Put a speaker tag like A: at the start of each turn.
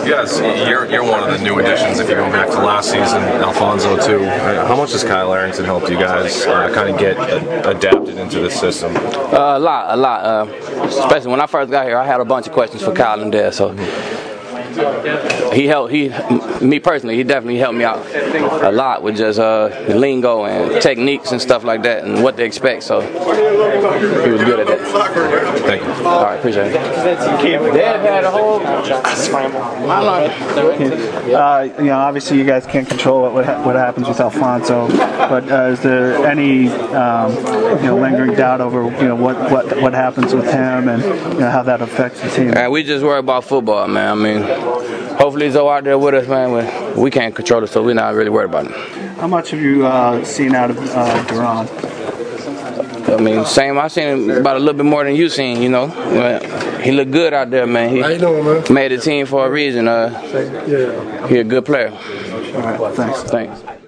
A: Yes, you're one of the new additions if you go back to last season, Alfonso too. How much has Kyle Arrington helped you guys kind of get adapted into this system?
B: A lot. Especially when I first got here, I had a bunch of questions for Kyle and Dad, so me personally, he definitely helped me out a lot with just lingo and techniques and stuff like that and what to expect, so he was good at that.
A: Thank you.
B: All right, appreciate it. Dad had a whole
C: obviously you guys can't control what happens with Alfonso, but is there any lingering doubt over what happens with him and how that affects the team?
B: We just worry about football, man. I mean, hopefully he's out there with us, man. We can't control it, so we're not really worried about it.
C: How much have you seen out of Duran?
B: I mean, same. I seen him about a little bit more than you seen, He looked good out there, man. He made the team for a reason. He's a good player.
C: All right, thanks.